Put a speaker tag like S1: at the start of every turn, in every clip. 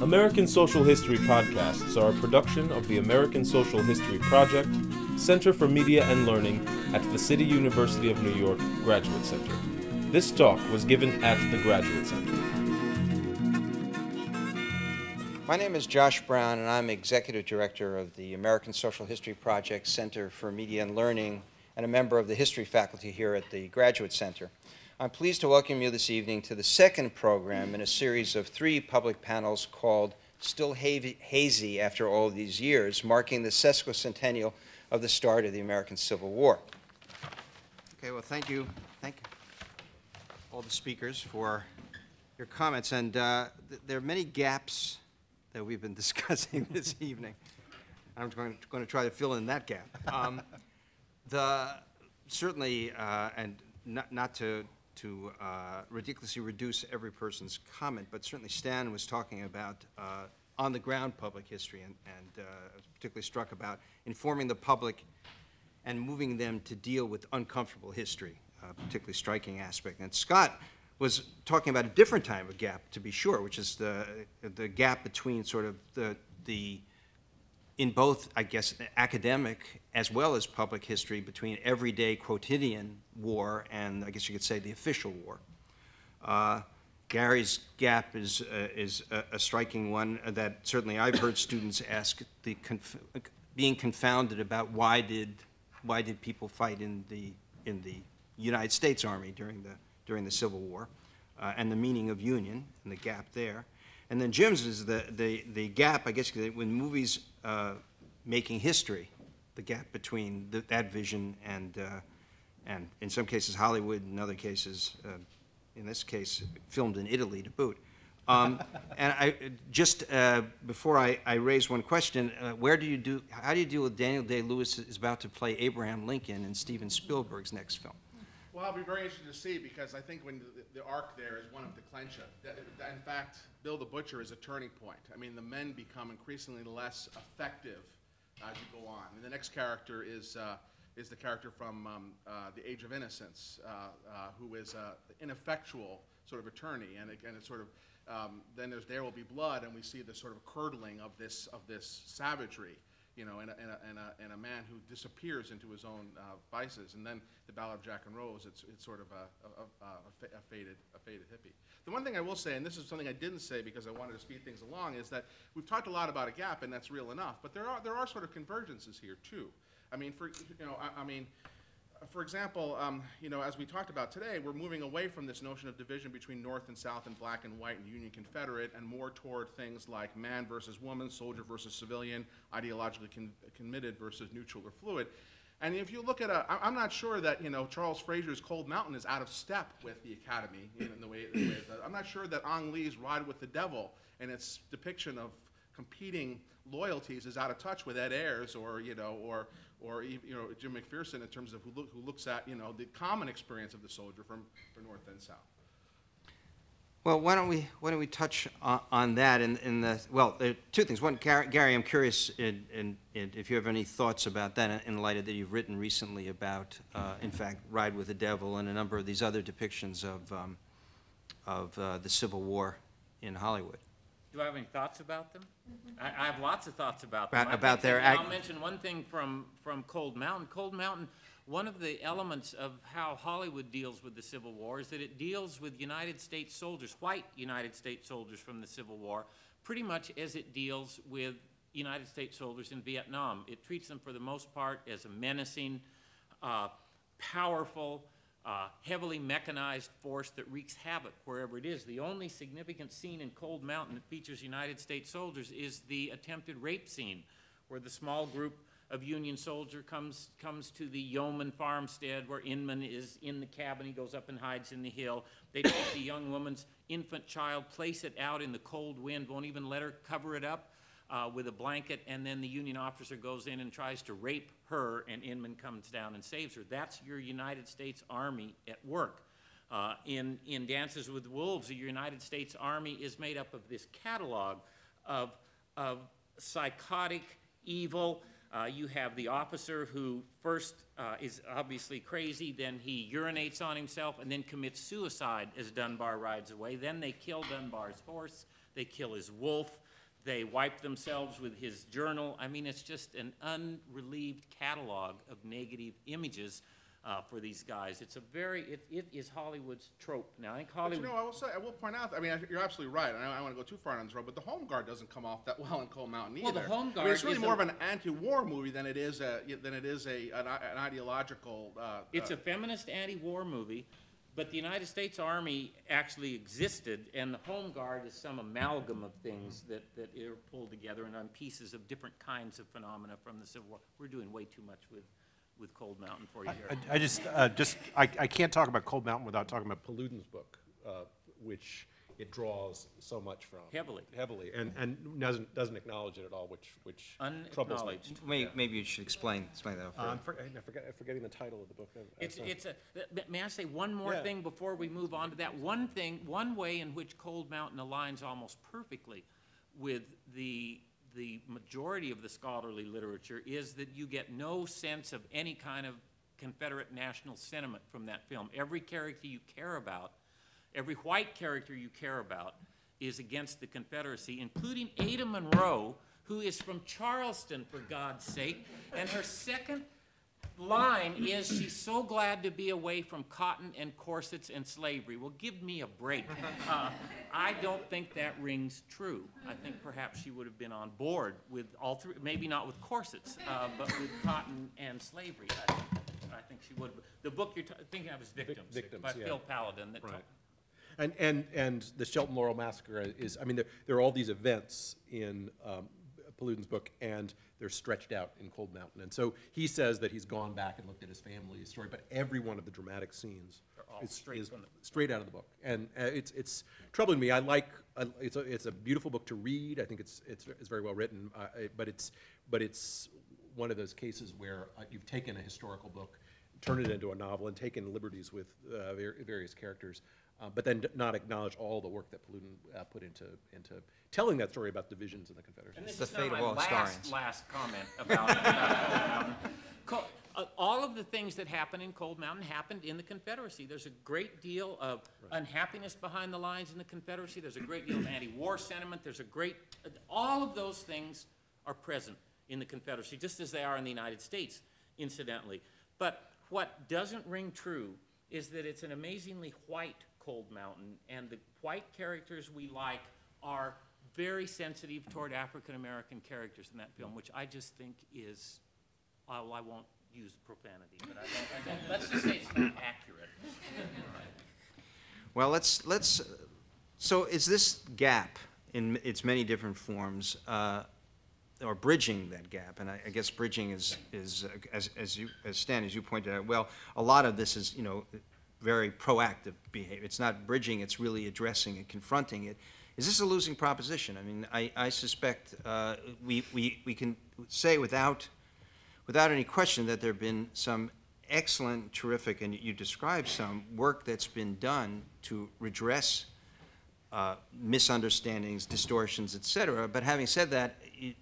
S1: American Social History podcasts are a production of the American Social History Project, Center for Media and Learning at the City University of New York Graduate Center. This talk was given at the Graduate Center.
S2: My name is Josh Brown, and I'm Executive Director of the American Social History Project, Center for Media and Learning, and a member of the History faculty here at the Graduate Center. I'm pleased to welcome you this evening to the second program in a series of 3 public panels called Still Hazy After All These Years, marking the sesquicentennial of the start of the American Civil War. Okay, well, thank you all the speakers for your comments. And there are many gaps that we've been discussing this evening. I'm going to try to fill in that gap. Certainly, and not to ridiculously reduce every person's comment, but certainly Stan was talking about on-the-ground public history, and I was particularly struck about informing the public and moving them to deal with uncomfortable history, particularly striking aspect. And Scott was talking about a different type of gap, to be sure, which is the gap between sort of the in both, I guess, academic as well as public history, between everyday quotidian war and, I guess you could say, the official war. Gary's gap is a striking one that certainly I've heard students ask, being confounded about why did people fight in the United States Army during the Civil War, and the meaning of union and the gap there. And then Jim's is the gap, I guess, when movies making history, the gap between that vision and in some cases Hollywood, in other cases, in this case, filmed in Italy to boot. And I just before I raise one question, how do you deal with Daniel Day-Lewis is about to play Abraham Lincoln in Steven Spielberg's next film?
S3: Well, I'll be very interested to see, because I think when the arc there is one of declension. In fact, Bill the Butcher is a turning point. I mean, the men become increasingly less effective as you go on. And the next character is the character from The Age of Innocence, who is an ineffectual sort of attorney, and it's sort of then There Will Be Blood, and we see the sort of curdling of this savagery, you know, and a man who disappears into his own vices. And then the Ballad of Jack and Rose, it's sort of a faded hippie. The one thing I will say, and this is something I didn't say because I wanted to speed things along, is that we've talked a lot about a gap, and that's real enough. But there are sort of convergences here too. I mean, for example, you know, as we talked about today, we're moving away from this notion of division between North and South and black and white and Union Confederate, and more toward things like man versus woman, soldier versus civilian, ideologically committed versus neutral or fluid. And if you look at I'm not sure that, you know, Charles Frazier's Cold Mountain is out of step with the Academy in the way I'm not sure that Ang Lee's Ride with the Devil and its depiction of competing loyalties is out of touch with Ed Ayers or Jim McPherson in terms of who looks at, you know, the common experience of the soldier from North and South.
S2: Well, why don't we touch on that well, there are 2 things. One, Gary, I'm curious if you have any thoughts about that in light of that you've written recently about, in fact, Ride with the Devil and a number of these other depictions of the Civil War in Hollywood.
S4: Do I have any thoughts about them? I have lots of thoughts about them.
S2: I'll
S4: mention one thing from Cold Mountain. Cold Mountain, one of the elements of how Hollywood deals with the Civil War is that it deals with United States soldiers, white United States soldiers from the Civil War, pretty much as it deals with United States soldiers in Vietnam. It treats them for the most part as a menacing, powerful, heavily mechanized force that wreaks havoc wherever it is. The only significant scene in Cold Mountain that features United States soldiers is the attempted rape scene, where the small group of Union soldier comes to the yeoman farmstead where Inman is in the cabin. He goes up and hides in the hill. They take the young woman's infant child, place it out in the cold wind, won't even let her cover it up with a blanket, and then the Union officer goes in and tries to rape her, and Inman comes down and saves her. That's your United States Army at work. In Dances with Wolves, the United States Army is made up of this catalog of psychotic, evil, You have the officer who first is obviously crazy, then he urinates on himself, and then commits suicide as Dunbar rides away. Then they kill Dunbar's horse, they kill his wolf, they wipe themselves with his journal. I mean, it's just an unrelieved catalog of negative images for these guys. It's a it is Hollywood's trope. Now, I think
S3: But
S4: Hollywood...
S3: I will point out, I mean, you're absolutely right, and I don't want to go too far on this road, but the Home Guard doesn't come off that well in Cold Mountain either.
S4: Well, the Home
S3: I mean,
S4: Guard
S3: it's really
S4: is
S3: more of an anti-war movie than it is an ideological.
S4: It's a feminist anti-war movie, but the United States Army actually existed, and the Home Guard is some amalgam of things that are pulled together and on pieces of different kinds of phenomena from the Civil War. We're doing way too much with Cold Mountain for you here.
S5: I can't talk about Cold Mountain without talking about Paludin's book, which it draws so much from.
S4: Heavily.
S5: And doesn't acknowledge it at all, which troubles me.
S4: Unacknowledged.
S2: Maybe you should explain that.
S5: I'm forgetting the title of the book.
S4: May I say one more
S5: Yeah.
S4: thing before we move on to that? One way in which Cold Mountain aligns almost perfectly with the majority of the scholarly literature is that you get no sense of any kind of Confederate national sentiment from that film. Every character you care about, every white character you care about, is against the Confederacy, including Ada Monroe, who is from Charleston, for God's sake, and her second line is she's so glad to be away from cotton and corsets and slavery. Well, give me a break. I don't think that rings true. I think perhaps she would have been on board with all three, maybe not with corsets, but with cotton and slavery. I think she would. The book you're thinking of is Victims by
S5: yeah.
S4: Phil Paladin. That
S5: Right. And the Shelton Laurel Massacre is, I mean, there are all these events in Paludin's book, and they're stretched out in Cold Mountain. And so he says that he's gone back and looked at his family's story, but every one of the dramatic scenes is straight out of the book. And it's troubling me. It's a beautiful book to read. I think it's very well written, but it's one of those cases where you've taken a historical book, turned it into a novel, and taken liberties with various characters, but then not acknowledge all the work that Paludin put into telling that story about divisions in the Confederacy.
S4: And this
S2: The
S4: is
S2: fate
S4: not
S2: of all
S4: my
S2: historians.
S4: last comment about all of the things that happen in Cold Mountain happened in the Confederacy. There's a great deal of unhappiness behind the lines in the Confederacy. There's a great deal of anti-war sentiment. All of those things are present in the Confederacy, just as they are in the United States, incidentally. But what doesn't ring true is that it's an amazingly white Cold Mountain, and the white characters we like are very sensitive toward African-American characters in that film, which I just think is, well, I won't use profanity, but I don't let's just say it's not accurate.
S2: Well, so is this gap in its many different forms, or bridging that gap? And I guess bridging is Stan, as you pointed out, well, a lot of this is, very proactive behavior. It's not bridging, it's really addressing it, confronting it. Is this a losing proposition? I mean, I suspect we can say without any question that there have been some excellent, terrific, and you described some work that's been done to redress misunderstandings, distortions, et cetera. But having said that,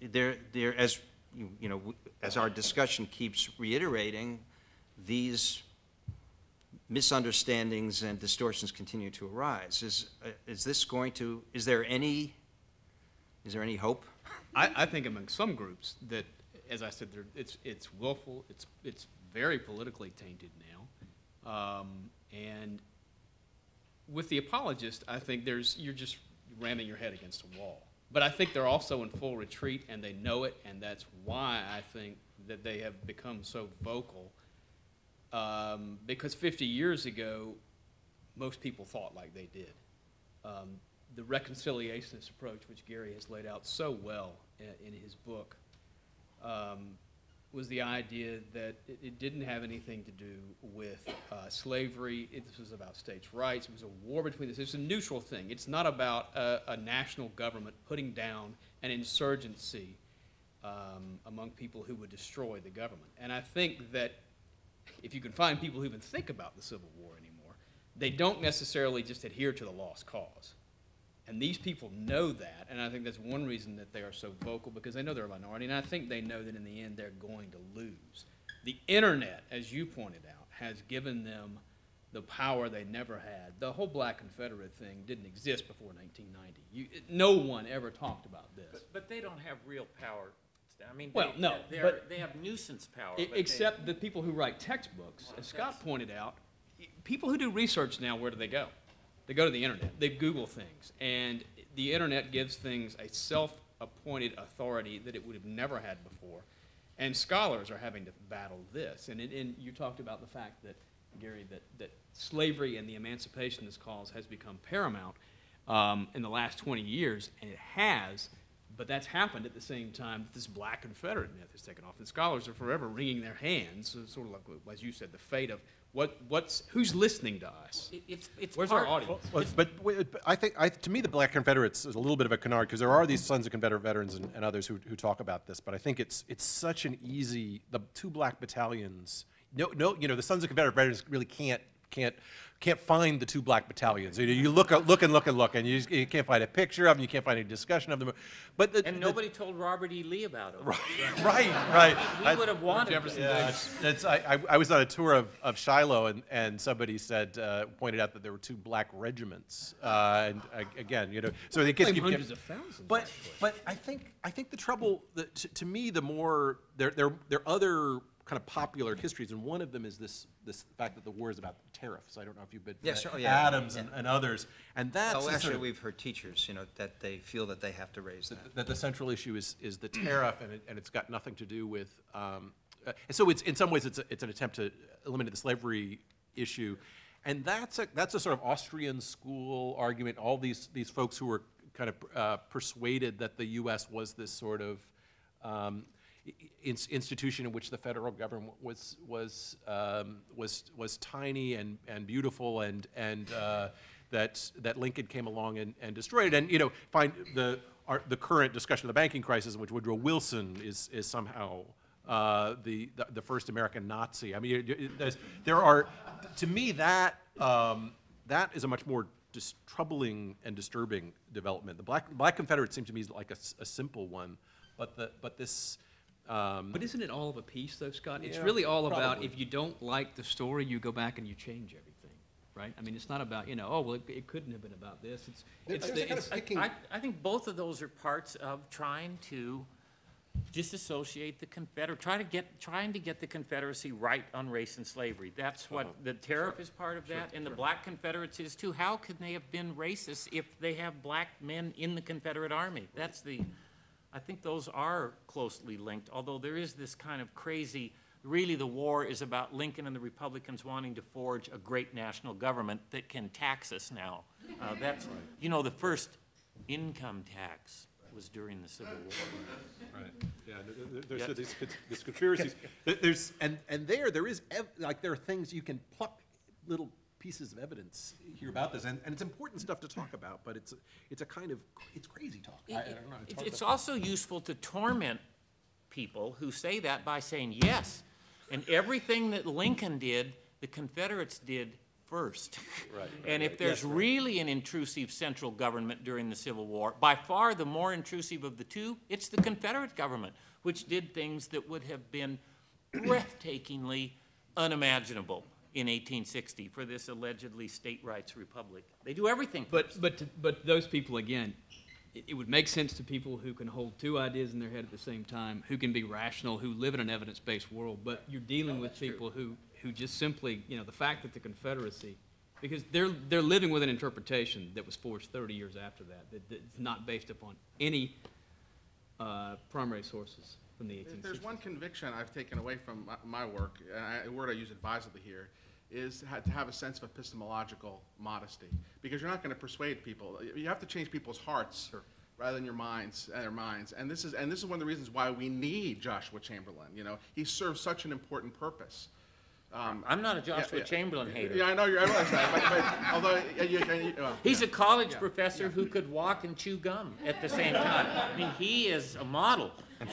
S2: as our discussion keeps reiterating, these misunderstandings and distortions continue to arise. Is there any hope?
S6: I think among some groups that, as I said, it's willful, it's very politically tainted now, and with the apologists, I think you're just ramming your head against a wall. But I think they're also in full retreat, and they know it, and that's why I think that they have become so vocal. Because 50 years ago, most people thought like they did. The reconciliationist approach, which Gary has laid out so well in his book, was the idea that it didn't have anything to do with slavery. This was about states' rights. It was a war between this. It's a neutral thing. It's not about a national government putting down an insurgency among people who would destroy the government. And I think that if you can find people who even think about the Civil War anymore, they don't necessarily just adhere to the lost cause. And these people know that, and I think that's one reason that they are so vocal, because they know they're a minority, and I think they know that in the end they're going to lose. The internet, as you pointed out, has given them the power they never had. The whole Black Confederate thing didn't exist before 1990. No one ever talked about this.
S4: But they don't have real power. I mean,
S6: Well, no,
S4: they have nuisance power.
S6: Except the people who write textbooks, as Scott pointed out, people who do research now, where do they go? They go to the internet. They Google things. And the internet gives things a self-appointed authority that it would have never had before. And scholars are having to battle this. And you talked about the fact that, Gary, that slavery and the emancipation of this cause has become paramount in the last 20 years, and it has, but that's happened at the same time that this Black Confederate myth has taken off. And scholars are forever wringing their hands, sort of like, as you said, the fate of who's listening to us?
S4: It's
S6: Where's
S4: part,
S6: our audience?
S5: But I think, to me, the Black Confederates is a little bit of a canard, because there are these Sons of Confederate veterans and others who talk about this, but I think it's such an easy, the two black battalions, the Sons of Confederate veterans really can't find the two black battalions. You look, and you can't find a picture of them, you can't find any discussion of them. But
S4: nobody told Robert E. Lee about it.
S5: Right.
S4: We would have wanted
S6: Jefferson
S4: it.
S5: I was on a tour of Shiloh, and somebody pointed out that there were two black regiments, and again, so it gets
S6: Hundreds of thousands.
S5: But I think the trouble, to me, the more there are other kind of popular histories, and one of them is this fact that the war is about tariffs. I don't know if you've been Adams and others, and that's
S2: actually we've heard teachers, that they feel that they have to raise
S5: that the central issue is the tariff, and it's got nothing to do with. So it's in some ways it's an attempt to eliminate the slavery issue, and that's a sort of Austrian school argument. All these folks who were kind of persuaded that the U.S. was this sort of institution in which the federal government was tiny and beautiful, and that Lincoln came along and destroyed it, and find the current discussion of the banking crisis, in which Woodrow Wilson is somehow the first American Nazi. I mean, there are, to me, that is a much more troubling and disturbing development. The Black Confederate seems to me like a simple one, but this.
S6: But isn't it all of a piece, though, Scott? It's really all about, if you don't like the story, you go back and you change everything, right? I mean, it's not about, it couldn't have been about this.
S4: I think both of those are parts of trying to disassociate the Confederate, trying to get the Confederacy right on race and slavery. That's what the tariff is part of that, and the Black Confederates is too. How could they have been racist if they have black men in the Confederate Army? I think those are closely linked, although there is this kind of crazy, really the war is about Lincoln and the Republicans wanting to forge a great national government that can tax us now. That's, the first income tax was during the Civil War.
S5: Right. Yeah. There's these conspiracies. There is there are things you can pluck little pieces of evidence here about this, and it's important stuff to talk about, but it's crazy talk. I don't know.
S4: It's also useful to torment people who say that by saying yes, and everything that Lincoln did, the Confederates did first.
S5: Right.
S4: And if there's really an intrusive central government during the Civil War, by far the more intrusive of the two, it's the Confederate government, which did things that would have been breathtakingly unimaginable in 1860 for this allegedly state rights republic. They do everything first.
S6: But those people, again, it would make sense to people who can hold two ideas in their head at the same time, who can be rational, who live in an evidence-based world. But you're dealing with people who just simply, the fact that the Confederacy, because they're living with an interpretation that was forged 30 years after that's not based upon any primary sources from the 1860s.
S3: There's one conviction I've taken away from my work, and a word I use advisedly here, is to have a sense of epistemological modesty, because you're not going to persuade people. You have to change people's hearts rather than your minds and their minds. And this is one of the reasons why we need Joshua Chamberlain. He serves such an important purpose.
S4: I'm not a Joshua Chamberlain hater.
S3: Yeah, I know I realize that. Although
S4: he's a college professor who could walk and chew gum at the same time. I mean, he is a model.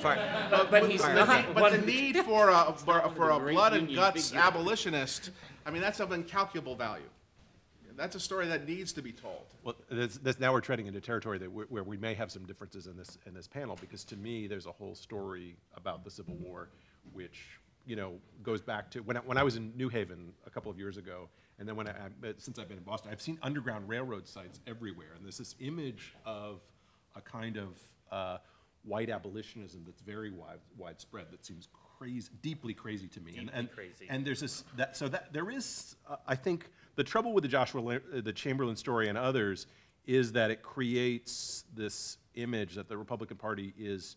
S4: But he's not.
S3: But the need for a blood and guts abolitionist, I mean, that's of incalculable value. That's a story that needs to be told.
S5: Well, now we're treading into territory where we may have some differences in this panel, because to me, there's a whole story about the Civil War, which, you know, goes back to when I was in New Haven a couple of years ago, and then since I've been in Boston, I've seen Underground Railroad sites everywhere, and there's this image of a kind of white abolitionism that's very widespread, that seems crazy, deeply crazy to me.
S4: Crazy.
S5: And there's this, there is, I think, the trouble with the Chamberlain story and others is that it creates this image that the Republican Party is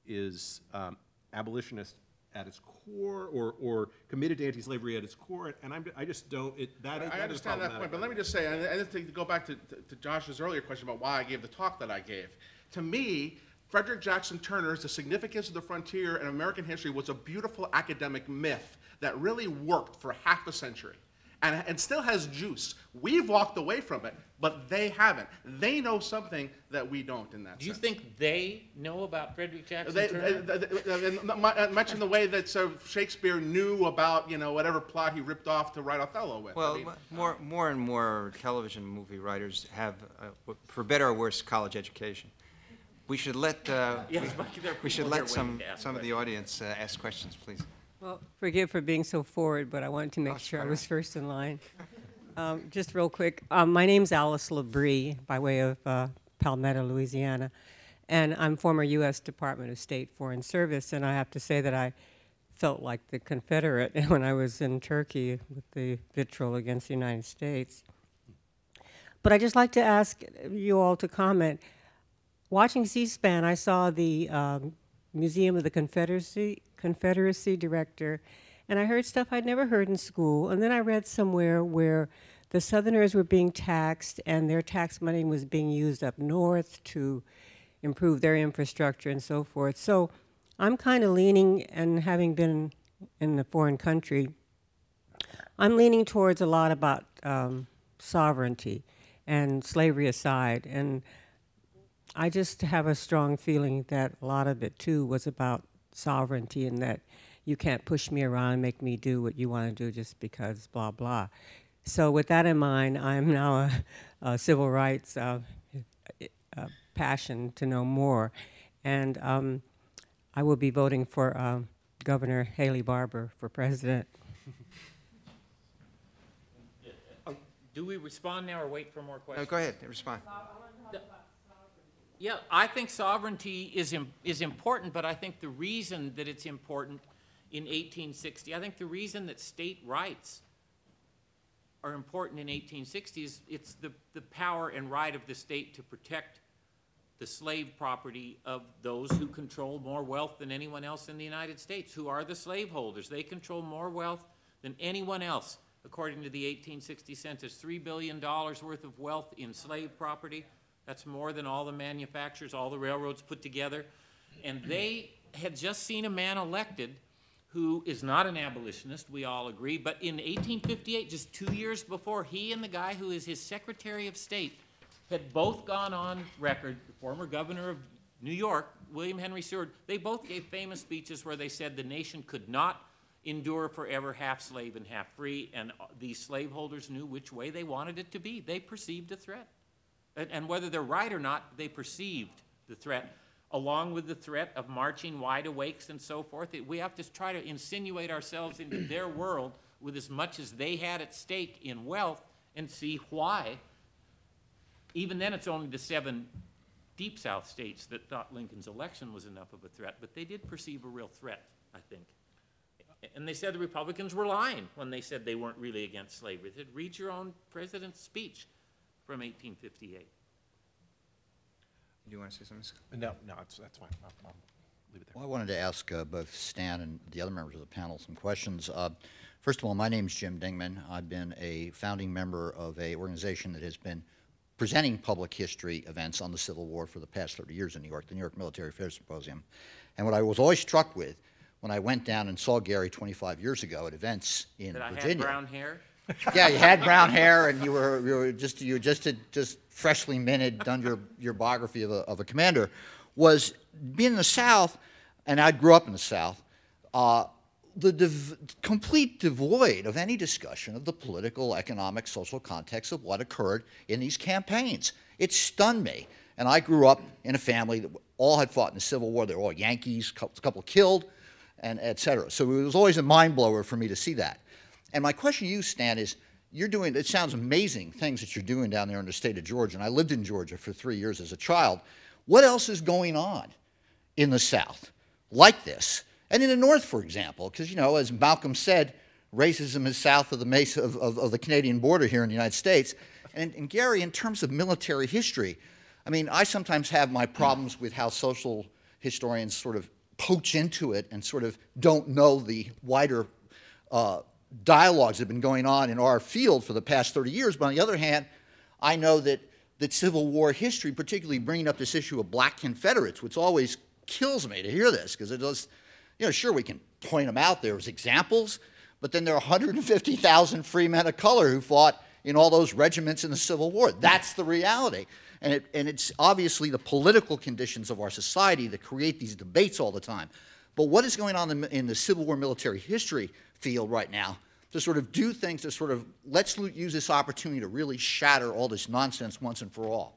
S5: abolitionist at its core, or committed to anti-slavery at its core, and I just don't.
S3: I understand that point, but let me just say, and to go back to Josh's earlier question about why I gave the talk that I gave. To me, Frederick Jackson Turner's The Significance of the Frontier in American History was a beautiful academic myth that really worked for half a century and still has juice. We've walked away from it, but they haven't. They know something that we don't in that sense.
S4: Do you think they know about Frederick Jackson Turner?
S3: Much in the way that Shakespeare knew about, whatever plot he ripped off to write Othello with.
S2: Well, more and more television movie writers have, for better or worse, college education. We should let some of the audience ask questions, please.
S7: Well, forgive for being so forward, but I wanted to make sure I was first in line. Just real quick, my name's Alice Labrie, by way of Palmetto, Louisiana, and I'm former U.S. Department of State Foreign Service, and I have to say that I felt like the Confederate when I was in Turkey with the vitriol against the United States. But I'd just like to ask you all to comment. Watching C-SPAN, I saw the Museum of the Confederacy director, and I heard stuff I'd never heard in school. And then I read somewhere where the Southerners were being taxed, and their tax money was being used up north to improve their infrastructure and so forth. So I'm kind of leaning, and having been in a foreign country, I'm leaning towards a lot about sovereignty and slavery aside. And I just have a strong feeling that a lot of it, too, was about sovereignty, and that you can't push me around and make me do what you want to do just because blah, blah. So with that in mind, I'm now a civil rights passion to know more. And I will be voting for Governor Haley Barbour for president.
S4: Do we respond now or wait for more questions?
S2: No, go ahead, respond.
S4: Yeah, I think sovereignty is important, but I think the reason that it's important in 1860, I think the reason that state rights are important in 1860 is it's the power and right of the state to protect the slave property of those who control more wealth than anyone else in the United States, who are the slaveholders. They control more wealth than anyone else, according to the 1860 census. $3 billion worth of wealth in slave property. That's more than all the manufacturers, all the railroads put together. And they had just seen a man elected who is not an abolitionist, we all agree, but in 1858, just 2 years before, he and the guy who is his Secretary of State had both gone on record, the former governor of New York, William Henry Seward, they both gave famous speeches where they said the nation could not endure forever half slave and half free, and these slaveholders knew which way they wanted it to be. They perceived a threat. And whether they're right or not, they perceived the threat, along with the threat of marching wide awakes and so forth. We have to try to insinuate ourselves into their world with as much as they had at stake in wealth and see why. Even then, it's only the 7 Deep South states that thought Lincoln's election was enough of a threat, but they did perceive a real threat, I think. And they said the Republicans were lying when they said they weren't really against slavery. They said, read your own president's speech from 1858.
S2: Do you want to say something?
S5: No, that's fine. I'll leave it there.
S8: Well, I wanted to ask both Stan and the other members of the panel some questions. First of all, my name's Jim Dingman. I've been a founding member of an organization that has been presenting public history events on the Civil War for the past 30 years in New York, the New York Military Affairs Symposium. And what I was always struck with when I went down and saw Gary 25 years ago at events in Virginia.
S4: That I had brown hair?
S8: Yeah, you had brown hair, and you were just freshly minted, done your biography of a commander. Was being in the South, and I grew up in the South. complete devoid of any discussion of the political, economic, social context of what occurred in these campaigns. It stunned me. And I grew up in a family that all had fought in the Civil War. They were all Yankees, a couple killed, and et cetera. So it was always a mind blower for me to see that. And my question to you, Stan, is it sounds amazing things that you're doing down there in the state of Georgia. And I lived in Georgia for 3 years as a child. What else is going on in the South like this? And in the North, for example, because, as Malcolm said, racism is south of the Canadian border here in the United States. And Gary, in terms of military history, I mean, I sometimes have my problems with how social historians sort of poach into it and sort of don't know the wider dialogues that have been going on in our field for the past 30 years. But on the other hand, I know that Civil War history, particularly bringing up this issue of black Confederates, which always kills me to hear this, because it does, sure, we can point them out there as examples, but then there are 150,000 free men of color who fought in all those regiments in the Civil War. That's the reality. And it's obviously the political conditions of our society that create these debates all the time. But what is going on in the Civil War military history field right now to sort of do things to sort of, let's use this opportunity to really shatter all this nonsense once and for all?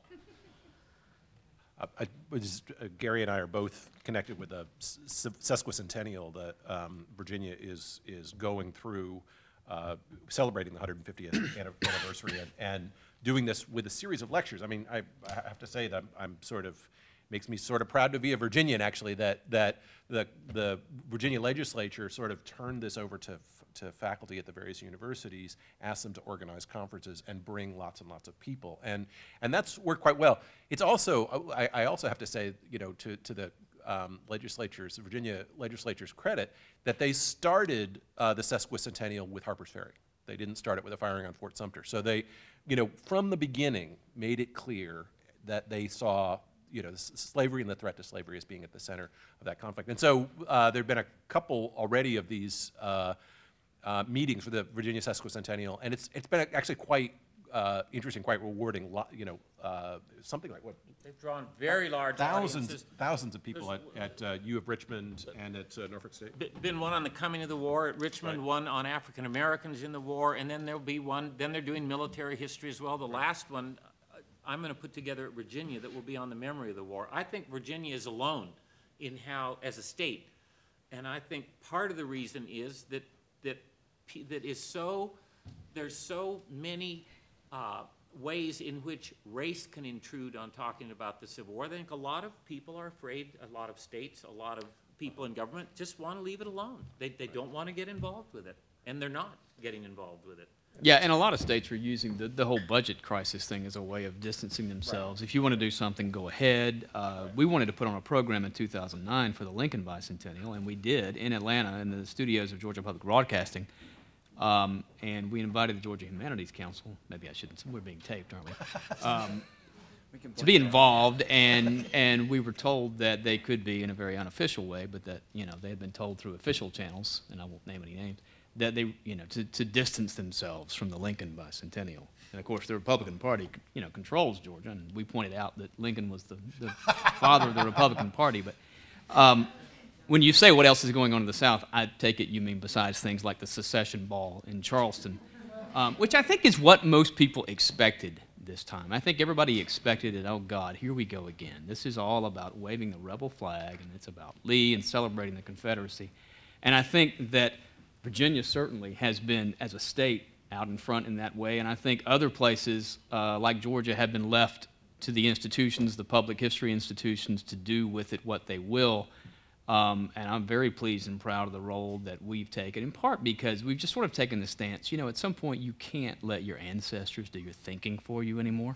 S5: Gary and I are both connected with a sesquicentennial that Virginia is going through, celebrating the 150th anniversary, and doing this with a series of lectures. I mean, I have to say that makes me sort of proud to be a Virginian, actually, that the Virginia legislature sort of turned this over to faculty at the various universities, asked them to organize conferences and bring lots and lots of people, and that's worked quite well. It's also, I also have to say, to the Virginia legislature's credit, that they started the sesquicentennial with Harper's Ferry. They didn't start it with a firing on Fort Sumter. So they, from the beginning, made it clear that they saw, slavery and the threat to slavery as being at the center of that conflict. And so there have been a couple already of these meetings for the Virginia sesquicentennial, and it's been actually quite interesting, quite rewarding. Something like what?
S4: They've drawn very large audiences.
S5: Thousands of people at U of Richmond and at Norfolk State.
S4: Been one on the coming of the war at Richmond, right. One on African Americans in the war, and then there'll be one. Then they're doing military history as well. The last one I'm going to put together at Virginia that will be on the memory of the war. I think Virginia is alone in how, as a state, and I think part of the reason is that there's so many ways in which race can intrude on talking about the Civil War. I think a lot of people are afraid, a lot of states, a lot of people in government just want to leave it alone. They don't want to get involved with it, and they're not getting involved with it.
S6: Yeah, and a lot of states are using the whole budget crisis thing as a way of distancing themselves. Right. If you want to do something, go ahead. We wanted to put on a program in 2009 for the Lincoln Bicentennial, and we did in Atlanta in the studios of Georgia Public Broadcasting. And we invited the Georgia Humanities Council. Maybe I shouldn't. We're being taped, aren't we? To be involved, and we were told that they could be in a very unofficial way, but that they had been told through official channels, and I won't name any names, that they to distance themselves from the Lincoln Bicentennial. And of course, the Republican Party controls Georgia, and we pointed out that Lincoln was the father of the Republican Party, but. When you say what else is going on in the South, I take it you mean besides things like the secession ball in Charleston, which I think is what most people expected this time. I think everybody expected it, oh God, here we go again. This is all about waving the rebel flag, and it's about Lee and celebrating the Confederacy. And I think that Virginia certainly has been, as a state, out in front in that way, and I think other places like Georgia have been left to the institutions, the public history institutions, to do with it what they will. And I'm very pleased and proud of the role that we've taken, in part because we've just sort of taken the stance, at some point you can't let your ancestors do your thinking for you anymore.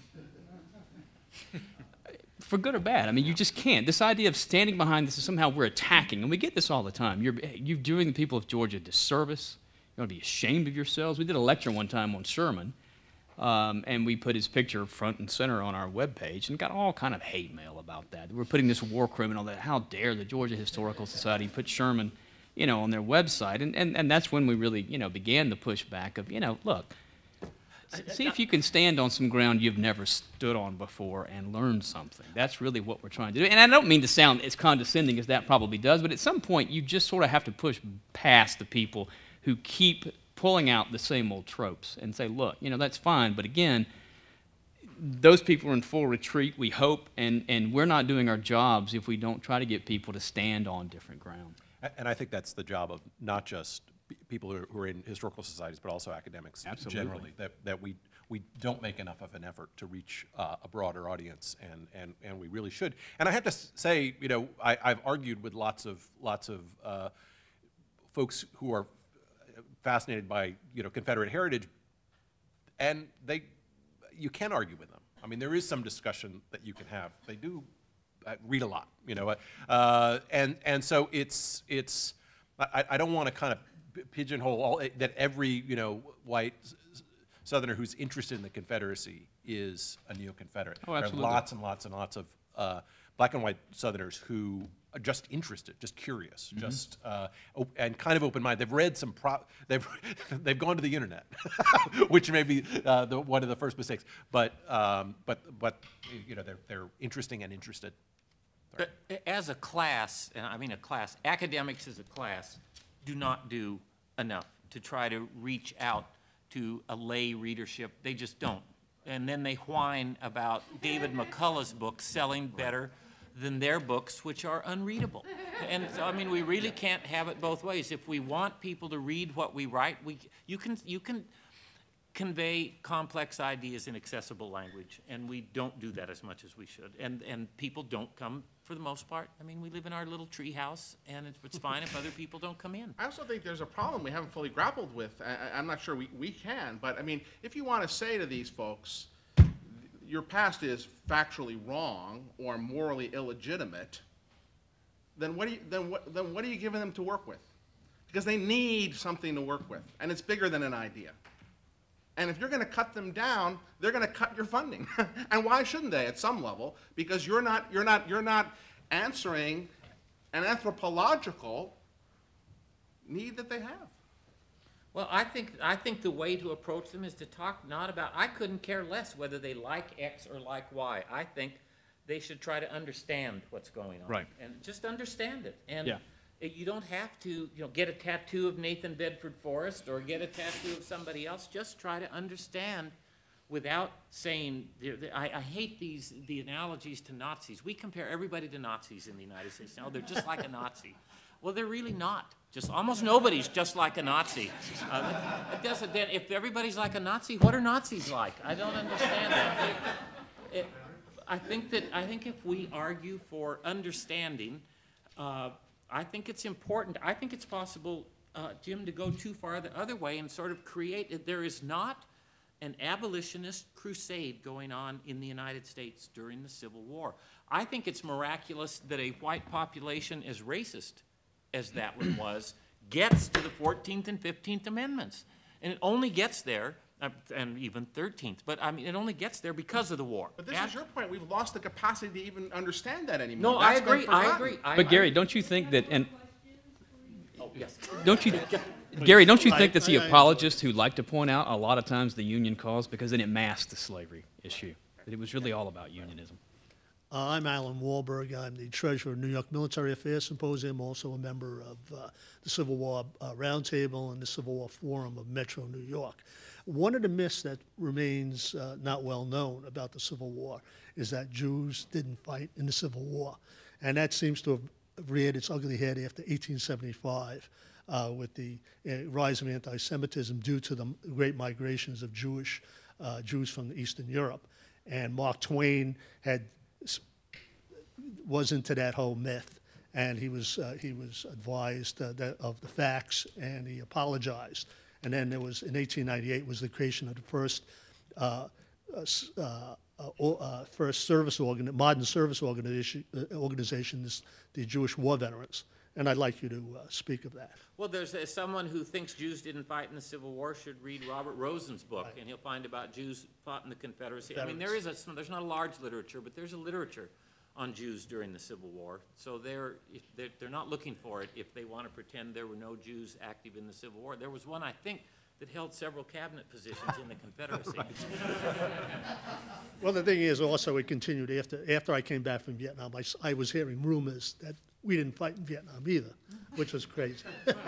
S6: For good or bad. I mean, you just can't. This idea of standing behind this is somehow we're attacking, and we get this all the time. You're doing the people of Georgia a disservice. You ought to be ashamed of yourselves. We did a lecture one time on Sherman, and we put his picture front and center on our webpage and got all kind of hate mail about that. We're putting this war criminal that, how dare the Georgia Historical Society put Sherman, on their website. And that's when we really, began the pushback of, look, See if you can stand on some ground you've never stood on before and learn something. That's really what we're trying to do. And I don't mean to sound as condescending as that probably does, but at some point you just sort of have to push past the people who keep pulling out the same old tropes and say, look, that's fine, but again, those people are in full retreat, we hope, and we're not doing our jobs if we don't try to get people to stand on different ground.
S5: And I think that's the job of not just people who are in historical societies, but also academics generally, that we don't make enough of an effort to reach a broader audience, and we really should. And I have to say, I've argued with lots of folks who are fascinated by Confederate heritage, and you can argue with them. I mean, there is some discussion that you can have. They do read a lot, and so it's. I don't want to kind of pigeonhole that every white Southerner who's interested in the Confederacy is a neo-Confederate.
S6: Oh, absolutely.
S5: There are lots and lots and lots of black and white Southerners who are just interested, just curious, just and kind of open-minded. They've read some. They've gone to the internet, which may be one of the first mistakes. But they're interesting and interested.
S4: But as a class, academics as a class do not do enough to try to reach out to a lay readership. They just don't. And then they whine about David McCullough's books selling better than their books, which are unreadable. And so, we really can't have it both ways. If we want people to read what we write, you can convey complex ideas in accessible language, and we don't do that as much as we should. And people don't come for the most part. We live in our little tree house, and it's fine if other people don't come in.
S3: I also think there's a problem we haven't fully grappled with. I'm not sure we can, but if you want to say to these folks, your past is factually wrong or morally illegitimate, then what are you giving them to work with? Because they need something to work with, and it's bigger than an idea. And if you're going to cut them down, they're going to cut your funding. And why shouldn't they at some level? Because you're not answering an anthropological need that they have.
S4: Well, I think the way to approach them is to talk not about, I couldn't care less whether they like X or like Y. I think they should try to understand what's going on.
S6: Right.
S4: And just understand it. And
S6: Yeah.
S4: You don't have to get a tattoo of Nathan Bedford Forrest or get a tattoo of somebody else. Just try to understand without saying, I hate the analogies to Nazis. We compare everybody to Nazis in the United States. They're just like a Nazi. Well, they're really not. Just almost nobody's just like a Nazi. It doesn't. Then if everybody's like a Nazi, what are Nazis like? I don't understand that. I think if we argue for understanding, I think it's important. I think it's possible, Jim, to go too far the other way and sort of create. There is not an abolitionist crusade going on in the United States during the Civil War. I think it's miraculous that a white population as racist as that one was gets to the 14th and 15th Amendments. And it only gets there, and even 13th, but it only gets there because of the war.
S3: But this is your point. We've lost the capacity to even understand that anymore.
S4: No,
S3: That's
S4: I
S3: been
S4: agree. I
S3: forgotten.
S4: agree.
S6: But Gary, don't you think that,
S4: Oh, yes.
S6: Gary, don't you think that's the apologists who like to point out a lot of times the Union cause, because then it masks the slavery issue, that it was really all about unionism?
S9: I'm Alan Wahlberg. I'm the treasurer of New York Military Affairs Symposium, also a member of the Civil War Roundtable and the Civil War Forum of Metro New York. One of the myths that remains not well known about the Civil War is that Jews didn't fight in the Civil War. And that seems to have reared its ugly head after 1875 with the rise of anti-Semitism due to the great migrations of Jews from Eastern Europe. And Mark Twain was into that whole myth, and he was advised of the facts, and he apologized. And then there was, in 1898, was the creation of the first modern service organization, the Jewish War Veterans. And I'd like you to speak of that.
S4: Well, there's someone who thinks Jews didn't fight in the Civil War should read Robert Rosen's book, and he'll find about Jews fought in the Confederacy. There's not a large literature, but there's a literature on Jews during the Civil War. So they're not looking for it if they want to pretend there were no Jews active in the Civil War. There was one, I think, that held several cabinet positions in the Confederacy.
S9: Well, the thing is also it continued after I came back from Vietnam. I was hearing rumors that we didn't fight in Vietnam either, which was crazy.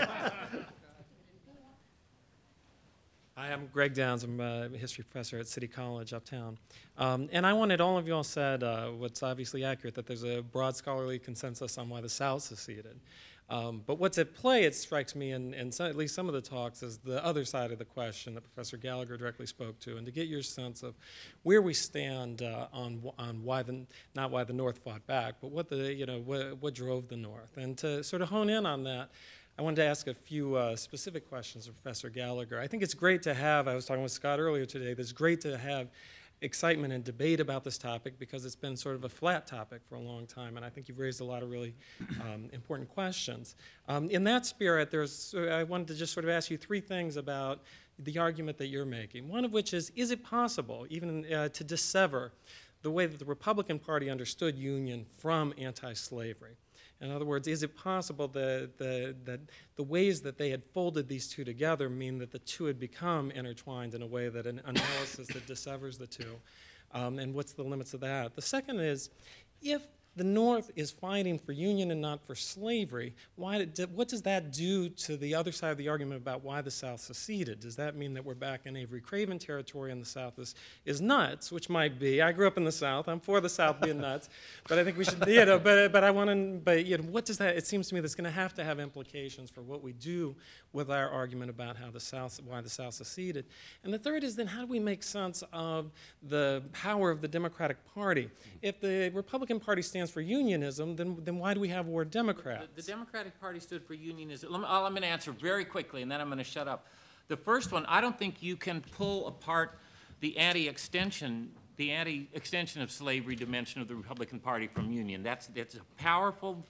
S10: Hi, I'm Greg Downs. I'm a history professor at City College uptown. And I wanted all of you all said what's obviously accurate, that there's a broad scholarly consensus on why the South seceded. But what's at play, it strikes me, in at least some of the talks, is the other side of the question that Professor Gallagher directly spoke to, and to get your sense of where we stand on why not why the North fought back, but what what drove the North. And to sort of hone in on that, I wanted to ask a few specific questions of Professor Gallagher. I think it's great to have, I was talking with Scott earlier today, it's great to have excitement and debate about this topic because it's been sort of a flat topic for a long time, and I think you've raised a lot of really important questions. In that spirit, I wanted to just sort of ask you three things about the argument that you're making, one of which is it possible even to dissever the way that the Republican Party understood union from anti-slavery? In other words, is it possible that the ways that they had folded these two together mean that the two had become intertwined in a way that an analysis that dissevers the two? And what's the limits of that? The second is, if the North is fighting for union and not for slavery, what does that do to the other side of the argument about why the South seceded? Does that mean that we're back in Avery Craven territory and the South is nuts, which might be. I grew up in the South. I'm for the South being nuts, but I think we should, but I want to, what does that, it seems to me that's going to have implications for what we do with our argument about why the South seceded. And the third is then how do we make sense of the power of the Democratic Party? If the Republican Party stands for unionism, then why do we have a word Democrats?
S4: The Democratic Party stood for unionism. I'm going to answer very quickly, and then I'm going to shut up. The first one, I don't think you can pull apart the anti-extension of slavery dimension of the Republican Party from union. That's a powerful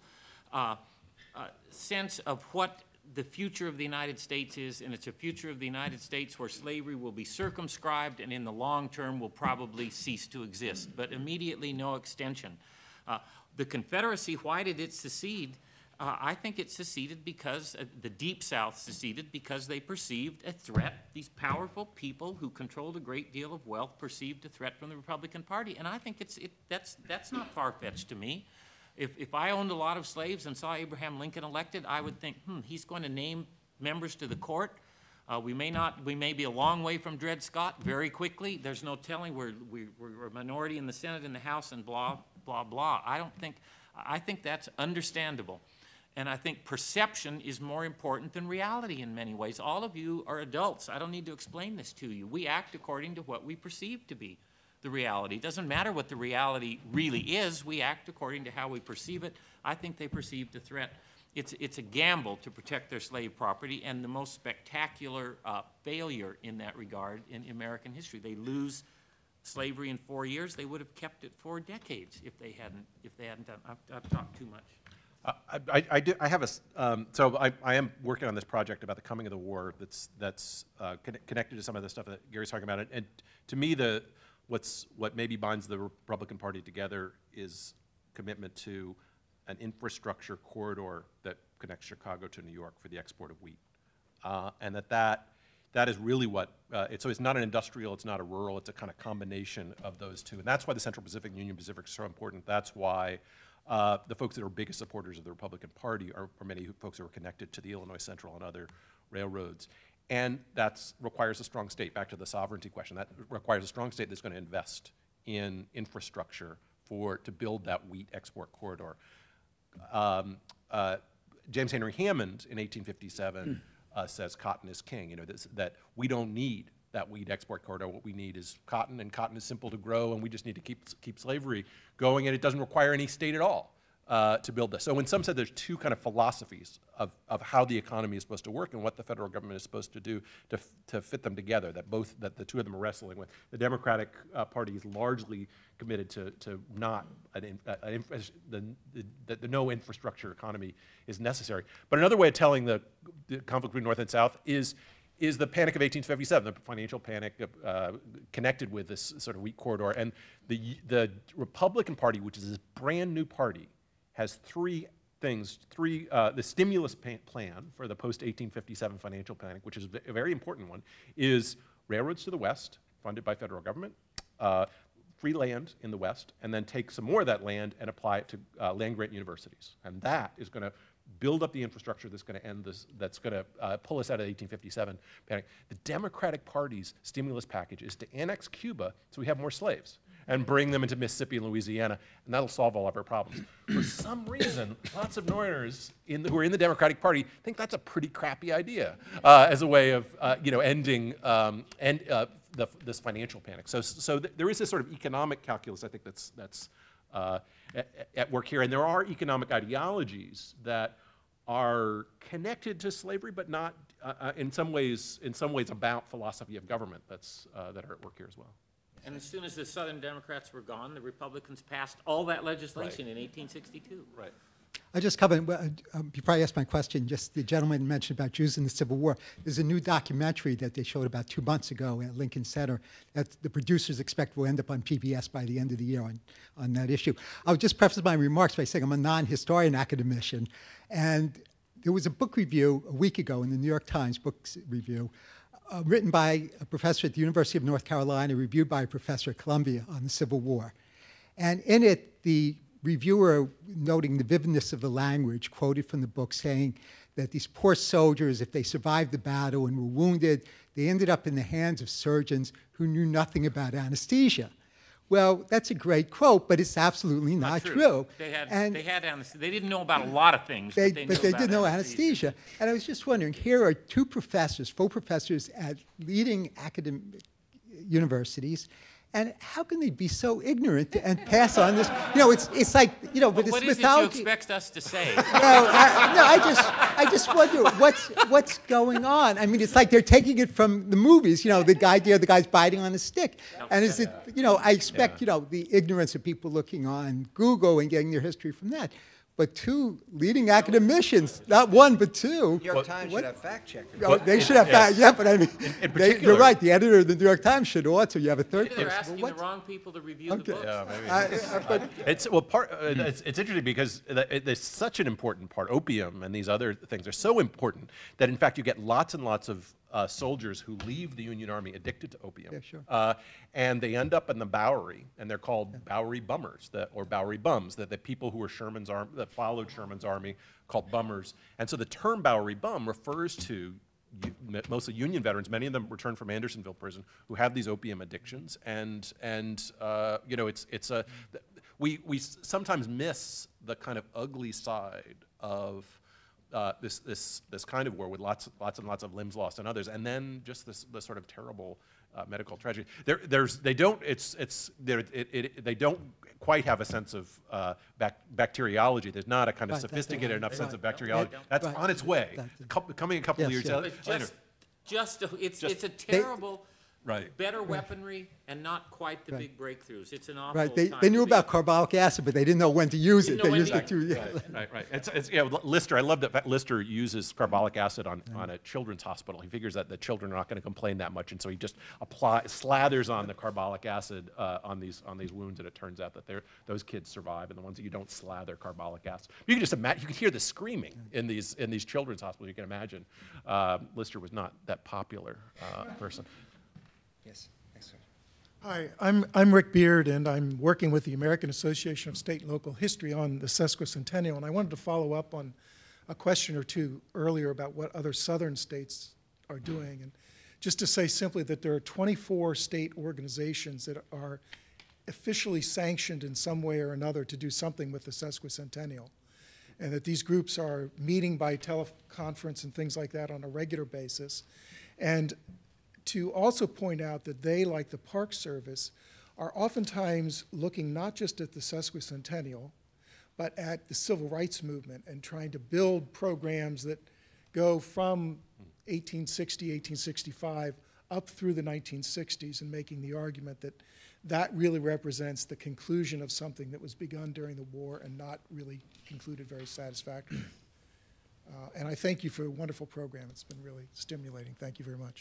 S4: sense of what the future of the United States is, and it's a future of the United States where slavery will be circumscribed and in the long term will probably cease to exist, but immediately no extension. The Confederacy, why did it secede? I think it seceded because the Deep South seceded because they perceived a threat. These powerful people who controlled a great deal of wealth perceived a threat from the Republican Party, and I think that's not far-fetched to me. If I owned a lot of slaves and saw Abraham Lincoln elected, I would think, he's going to name members to the court. We may be a long way from Dred Scott very quickly. There's no telling. We're a minority in the Senate and the House and blah, blah, blah. I think that's understandable. And I think perception is more important than reality in many ways. All of you are adults. I don't need to explain this to you. We act according to what we perceive to be the reality. It doesn't matter what the reality really is. We act according to how we perceive it. I think they perceived a threat. It's a gamble to protect their slave property, and the most spectacular failure in that regard in American history. They lose slavery in 4 years. They would have kept it for decades if they hadn't done. I've talked too much.
S5: I am working on this project about the coming of the war that's connected to some of the stuff that Gary's talking about. And to me, what maybe binds the Republican Party together is commitment to an infrastructure corridor that connects Chicago to New York for the export of wheat. And that is really what, so it's not an industrial, it's not a rural, it's a kind of combination of those two. And that's why the Central Pacific and Union Pacific is so important. That's why the folks that are biggest supporters of the Republican Party are many folks who are connected to the Illinois Central and other railroads. And that requires a strong state, back to the sovereignty question, that requires a strong state that's going to invest in infrastructure to build that wheat export corridor. James Henry Hammond in 1857 says cotton is king, that we don't need that wheat export corridor. What we need is cotton, and cotton is simple to grow, and we just need to keep slavery going, and it doesn't require any state at all to build this. So in some sense, there's two kind of philosophies of how the economy is supposed to work and what the federal government is supposed to do to fit them together, that the two of them are wrestling with. The Democratic Party is largely committed to not the no infrastructure economy is necessary. But another way of telling the conflict between North and South is the Panic of 1857, the financial panic connected with this sort of wheat corridor. And the Republican Party, which is this brand new party, has three things. The stimulus plan for the post-1857 financial panic, which is a very important one, is railroads to the west, funded by federal government, free land in the west, and then take some more of that land and apply it to land-grant universities. And that is going to build up the infrastructure that's going to end this, that's going to pull us out of the 1857 panic. The Democratic Party's stimulus package is to annex Cuba so we have more slaves and bring them into Mississippi and Louisiana, and that'll solve all of our problems. For some reason, lots of Northerners who are in the Democratic Party think that's a pretty crappy idea as a way of ending this financial panic. So there is this sort of economic calculus, I think, that's at work here, and there are economic ideologies that are connected to slavery, but not in some ways about philosophy of government that are at work here as well.
S4: And as soon as the Southern Democrats were gone, the Republicans passed all that legislation in 1862.
S5: Right.
S11: I just covered, before I ask my question, just the gentleman mentioned about Jews in the Civil War. There's a new documentary that they showed about 2 months ago at Lincoln Center that the producers expect will end up on PBS by the end of the year on that issue. I'll just preface my remarks by saying I'm a non-historian academician, and there was a book review a week ago in the New York Times Books Review written by a professor at the University of North Carolina, reviewed by a professor at Columbia on the Civil War. And in it, the reviewer, noting the vividness of the language, quoted from the book saying that these poor soldiers, if they survived the battle and were wounded, they ended up in the hands of surgeons who knew nothing about anesthesia. Well, that's a great quote, but it's absolutely not true.
S4: They had anesthesia. They didn't know about a lot of things, but they
S11: did know anesthesia. And I was just wondering, here are 2 professors, full professors at leading academic universities, and how can they be so ignorant and pass on this? It's like, but it's
S4: what is
S11: mythology.
S4: It you expect us to say?
S11: I just wonder what's going on. I mean, it's like they're taking it from the movies. The idea the guy's biting on a stick, and is it? I expect the ignorance of people looking on Google and getting their history from that. But 2 leading academicians, not 1, but 2.
S2: New York Times should have fact checkers.
S11: They should have fact, but I mean, you're right. The editor of the New York Times should also. You have a third
S4: Maybe they're asking the wrong people to review the books.
S5: Yeah, maybe. It's interesting because there's such an important part. Opium and these other things are so important that, in fact, you get lots and lots of soldiers who leave the Union Army addicted to opium.
S11: Yeah, sure.
S5: And they end up in the Bowery, and they're called Bowery bummers, or Bowery bums, the people who were that followed Sherman's army, called bummers. And so the term Bowery bum refers to mostly Union veterans, many of them returned from Andersonville prison, who have these opium addictions. We sometimes miss the kind of ugly side of this kind of war with lots and lots of limbs lost and others, and then just this sort of terrible medical tragedy. They don't quite have a sense of bacteriology. There's not a kind of sophisticated enough sense of bacteriology. That's on its way, coming a couple of years later.
S4: It's a terrible. Better weaponry and not quite the big breakthroughs. It's an awful time.
S11: They knew about carbolic acid, but they didn't know when to use it. They used it too.
S5: Right. Lister, I love that Lister uses carbolic acid on a children's hospital. He figures that the children are not going to complain that much, and so he just slathers on the carbolic acid on these wounds, and it turns out that those kids survive, and the ones that you don't slather carbolic acid. You can just imagine. You can hear the screaming in these children's hospitals. You can imagine. Lister was not that popular person.
S2: Yes, thanks, sir.
S12: Hi, I'm Rick Beard, and I'm working with the American Association of State and Local History on the sesquicentennial, and I wanted to follow up on a question or 2 earlier about what other southern states are doing, and just to say simply that there are 24 state organizations that are officially sanctioned in some way or another to do something with the sesquicentennial, and that these groups are meeting by teleconference and things like that on a regular basis, and to also point out that they, like the Park Service, are oftentimes looking not just at the sesquicentennial, but at the civil rights movement and trying to build programs that go from 1860, 1865 up through the 1960s, and making the argument that that really represents the conclusion of something that was begun during the war and not really concluded very satisfactorily. And I thank you for a wonderful program. It's been really stimulating. Thank you very much.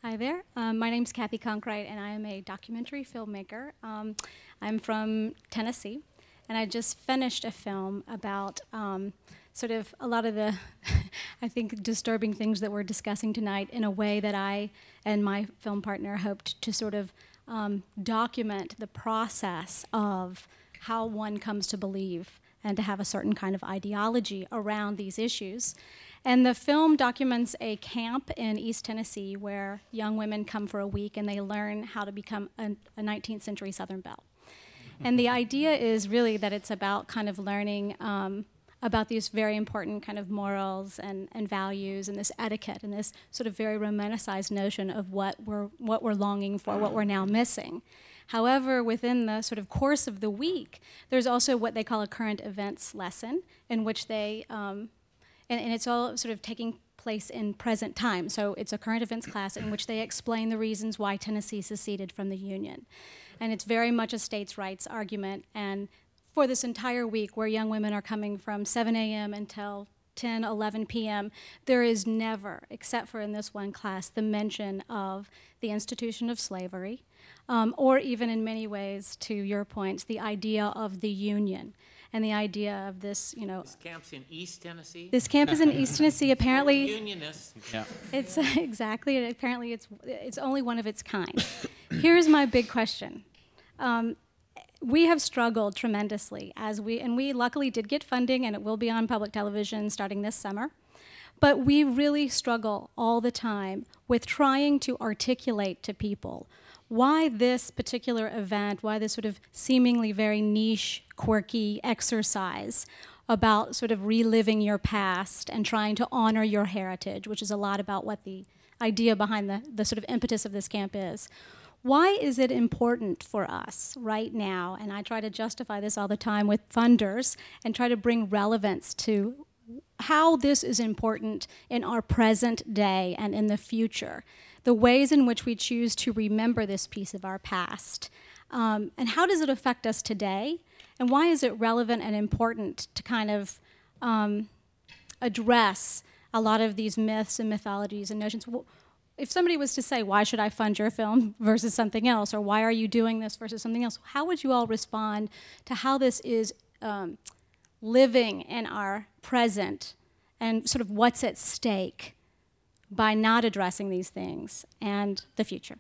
S13: Hi there. My name's Kathy Conkright, and I am a documentary filmmaker. I'm from Tennessee, and I just finished a film about sort of a lot of the, I think, disturbing things that we're discussing tonight in a way that I and my film partner hoped to sort of document the process of how one comes to believe and to have a certain kind of ideology around these issues. And the film documents a camp in East Tennessee where young women come for a week and they learn how to become a 19th century Southern belle. And the idea is really that it's about kind of learning about these very important kind of morals and values and this etiquette and this sort of very romanticized notion of what we're longing for, what we're now missing. However, within the sort of course of the week, there's also what they call a current events lesson in which they, and it's all sort of taking place in present time. So it's a current events class in which they explain the reasons why Tennessee seceded from the Union. And it's very much a states' rights argument. And for this entire week, where young women are coming from 7 a.m. until 10, 11 p.m., there is never, except for in this one class, the mention of the institution of slavery, or even in many ways, to your points, the idea of the Union and the idea of this, you know.
S4: This camp's in East Tennessee?
S13: This camp is in East Tennessee. Apparently,
S4: Unionists.
S6: Yeah.
S13: it's exactly. Apparently, it's only one of its kind. Here's my big question. We have struggled tremendously and we luckily did get funding, and it will be on public television starting this summer. But we really struggle all the time with trying to articulate to people why this particular event, why this sort of seemingly very niche, quirky exercise about sort of reliving your past and trying to honor your heritage, which is a lot about what the idea behind the sort of impetus of this camp is. Why is it important for us right now, and I try to justify this all the time with funders and try to bring relevance to how this is important in our present day and in the future, the ways in which we choose to remember this piece of our past, and how does it affect us today, and why is it relevant and important to kind of address a lot of these myths and mythologies and notions. If somebody was to say, why should I fund your film versus something else, or why are you doing this versus something else, how would you all respond to how this is living in our present and sort of what's at stake by not addressing these things and the future?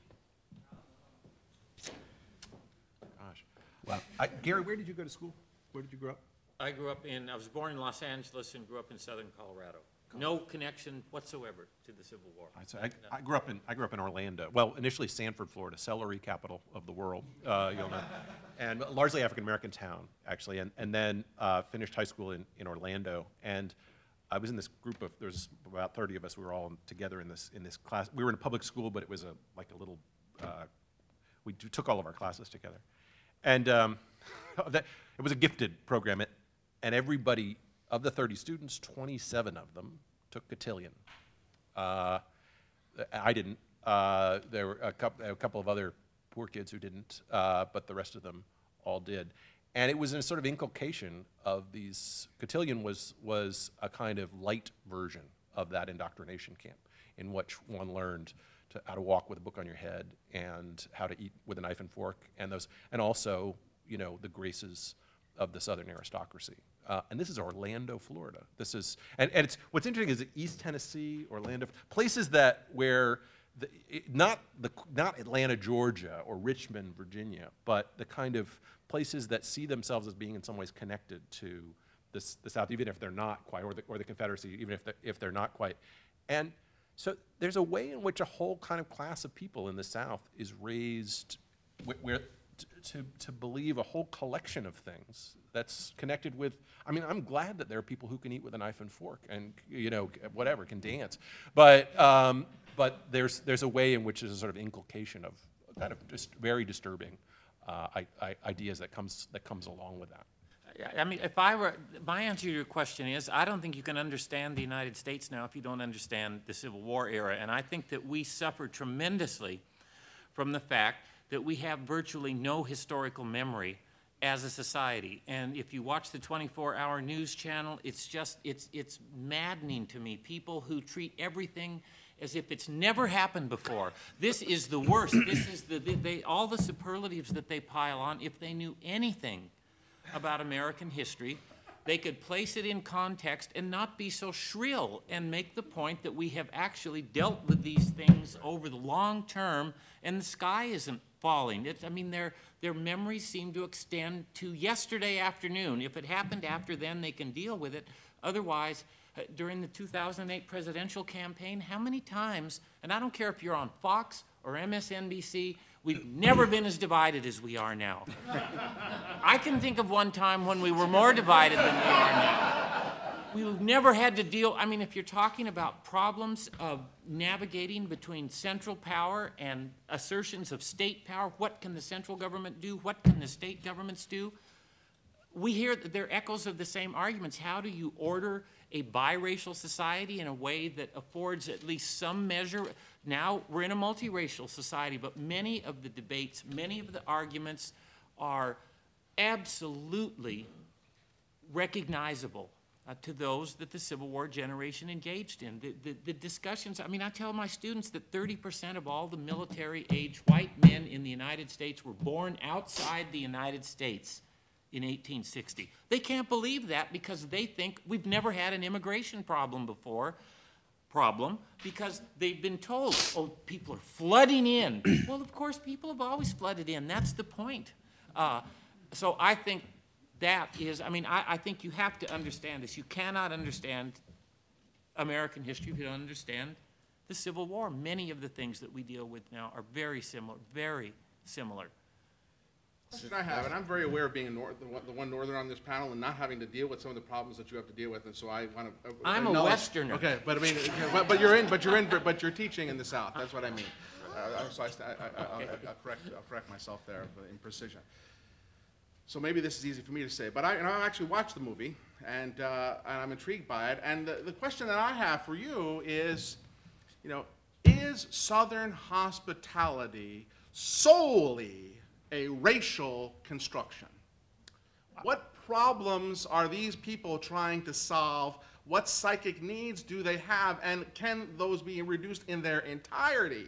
S5: Gosh. Wow. Gary, where did you go to school? Where did you grow up?
S4: I was born in Los Angeles and grew up in southern Colorado. No connection whatsoever to the Civil War.
S5: So I grew up in Orlando. Well, initially Sanford, Florida, celery capital of the world, you'll know, and largely African American town actually. And then finished high school in Orlando. And I was in this group of there's about 30 of us. We were all together in this class. We were in a public school, but it was like a little. We took all of our classes together, and it was a gifted program. And everybody. Of the 30 students, 27 of them took cotillion. I didn't. There were a couple of other poor kids who didn't, but the rest of them all did. And it was a sort of inculcation of these. Cotillion was a kind of light version of that indoctrination camp, in which one learned how to walk with a book on your head and how to eat with a knife and fork, and also the graces of the Southern aristocracy. And this is Orlando, Florida. And it's what's interesting is that East Tennessee, Orlando, places where not Atlanta, Georgia, or Richmond, Virginia, but the kind of places that see themselves as being in some ways connected to the South, even if they're not quite, or the Confederacy, even if they're not quite. And so there's a way in which a whole kind of class of people in the South is raised where to believe a whole collection of things that's connected with. I mean, I'm glad that there are people who can eat with a knife and fork and whatever, can dance, but there's a way in which there's a sort of inculcation of kind of just very disturbing ideas that comes along with that.
S4: I mean, my answer to your question is, I don't think you can understand the United States now if you don't understand the Civil War era, and I think that we suffer tremendously from the fact that we have virtually no historical memory as a society. And if you watch the 24-hour news channel, it's maddening to me. People who treat everything as if it's never happened before. This is the worst. This is all the superlatives that they pile on. If they knew anything about American history, they could place it in context and not be so shrill and make the point that we have actually dealt with these things over the long term and the sky isn't falling. I mean, their memories seem to extend to yesterday afternoon. If it happened after then, they can deal with it. Otherwise, during the 2008 presidential campaign, how many times, and I don't care if you're on Fox or MSNBC, we've never been as divided as we are now. I can think of one time when we were more divided than we are now. We've never had to deal, I mean, if you're talking about problems of navigating between central power and assertions of state power, what can the central government do? What can the state governments do? We hear that they're echoes of the same arguments. How do you order a biracial society in a way that affords at least some measure? Now we're in a multiracial society, but many of the debates, many of the arguments are absolutely recognizable to those that the Civil War generation engaged in. The discussions, I mean, I tell my students that 30% of all the military-age white men in the United States were born outside the United States in 1860. They can't believe that because they think we've never had an immigration problem before. Because they've been told, oh, people are flooding in. Well, of course, people have always flooded in. That's the point. So I think that is, I mean, I think you have to understand this. You cannot understand American history if you don't understand the Civil War. Many of the things that we deal with now are very similar, very similar.
S3: Question I have, and I'm very aware of being the one northern on this panel and not having to deal with some of the problems that you have to deal with, and so I want to.
S4: I'm a Westerner.
S3: Okay, but I mean, but you're teaching in the South. That's what I mean. So I'll correct myself there in precision. So maybe this is easy for me to say, but I actually watched the movie and I'm intrigued by it. And the question that I have for you is, is Southern hospitality solely a racial construction? What problems are these people trying to solve? What psychic needs do they have? And can those be reduced in their entirety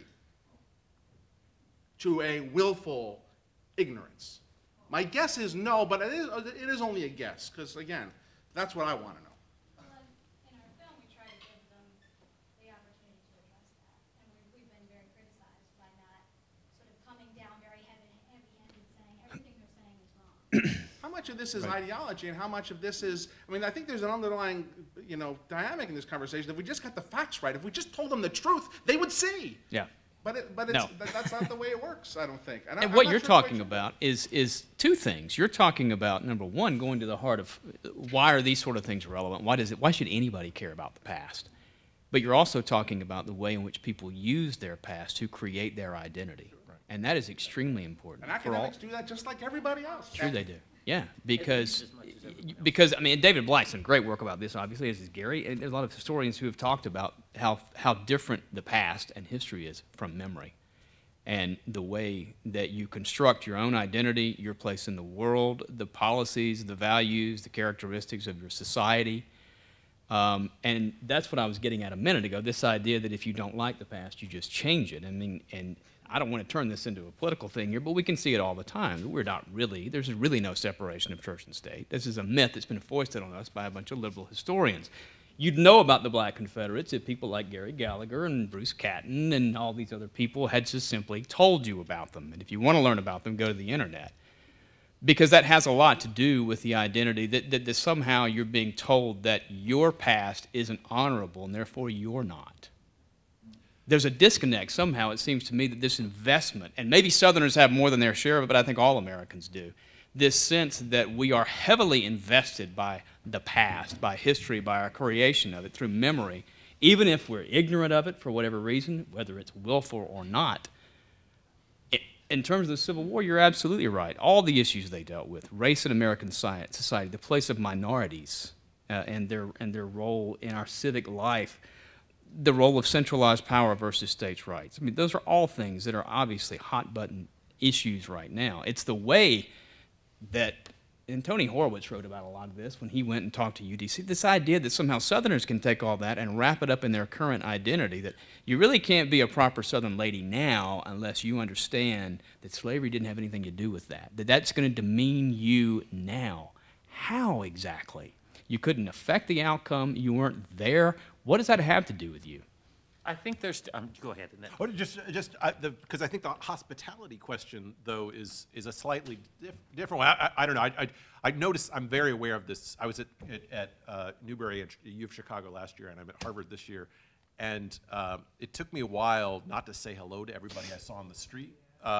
S3: to a willful ignorance? My guess is no, but it is only a guess, because, again, that's what I want to know.
S13: Well, in our film, we try to give them the opportunity to address that. And we've been very criticized by not sort of coming down very heavy-handed, saying everything they're saying is wrong.
S3: How much of this is ideology and how much of this is, I mean, I think there's an underlying, dynamic in this conversation. If we just got the facts right, if we just told them the truth, they would see.
S6: Yeah.
S3: But that's not the way it works, I don't think.
S6: And what you're talking about is two things. You're talking about, number one, going to the heart of why are these sort of things relevant? Why should anybody care about the past? But you're also talking about the way in which people use their past to create their identity. Right. And that is extremely important.
S3: And academics do that just like everybody else.
S6: Sure they do. Yeah, because I mean, David Black's done great work about this, obviously, as is Gary. And there's a lot of historians who have talked about how different the past and history is from memory, and the way that you construct your own identity, your place in the world, the policies, the values, the characteristics of your society. And that's what I was getting at a minute ago, this idea that if you don't like the past, you just change it. I mean, and I don't want to turn this into a political thing here, but we can see it all the time. There's really no separation of church and state. This is a myth that's been foisted on us by a bunch of liberal historians. You'd know about the Black Confederates if people like Gary Gallagher and Bruce Catton and all these other people had just simply told you about them. And if you want to learn about them, go to the internet. Because that has a lot to do with the identity, that somehow you're being told that your past isn't honorable and therefore you're not. There's a disconnect somehow, it seems to me, that this investment, and maybe Southerners have more than their share of it, but I think all Americans do, this sense that we are heavily invested by the past, by history, by our creation of it through memory, even if we're ignorant of it for whatever reason, whether it's willful or not. In terms of the Civil War, you're absolutely right. All the issues they dealt with, race in American society, the place of minorities and their role in our civic life, the role of centralized power versus states' rights. I mean, those are all things that are obviously hot-button issues right now. It's the way that and Tony Horowitz wrote about a lot of this when he went and talked to UDC, this idea that somehow Southerners can take all that and wrap it up in their current identity, that you really can't be a proper Southern lady now unless you understand that slavery didn't have anything to do with that, that that's going to demean you now. How exactly? You couldn't affect the outcome. You weren't there. What does that have to do with you?
S4: I think there's, go ahead. And then.
S5: Oh, because I think the hospitality question, though, is a slightly different one. I don't know. I noticed, I'm very aware of this. I was at Newberry at U of Chicago last year, and I'm at Harvard this year. And it took me a while not to say hello to everybody I saw on the street.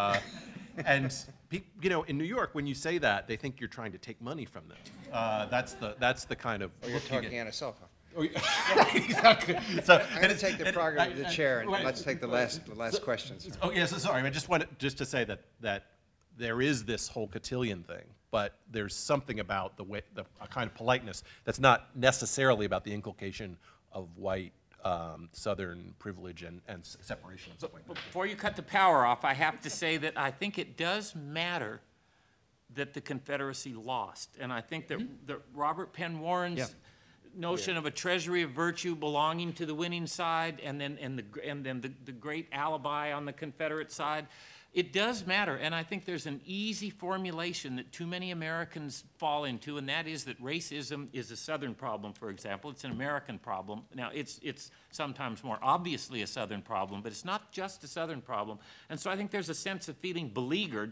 S5: And you know, in New York, when you say that, they think you're trying to take money from them. That's the kind of.
S2: Or you're talking on a cell phone.
S5: Oh, yeah. Exactly. So,
S2: I'm going to take the prerogative of the chair, and let's take the last questions.
S5: Oh, yes, sorry. I just wanted to say that there is this whole cotillion thing, but there's something about a kind of politeness that's not necessarily about the inculcation of white Southern privilege and separation and stuff like that.
S4: Before you cut the power off, I have to say that I think it does matter that the Confederacy lost, and I think that Robert Penn Warren's notion of a treasury of virtue belonging to the winning side, and then the great alibi on the Confederate side, it does matter. And I think there's an easy formulation that too many Americans fall into, and that is that racism is a Southern problem, for example. It's an American problem. Now, it's sometimes more obviously a Southern problem, but it's not just a Southern problem. And so I think there's a sense of feeling beleaguered,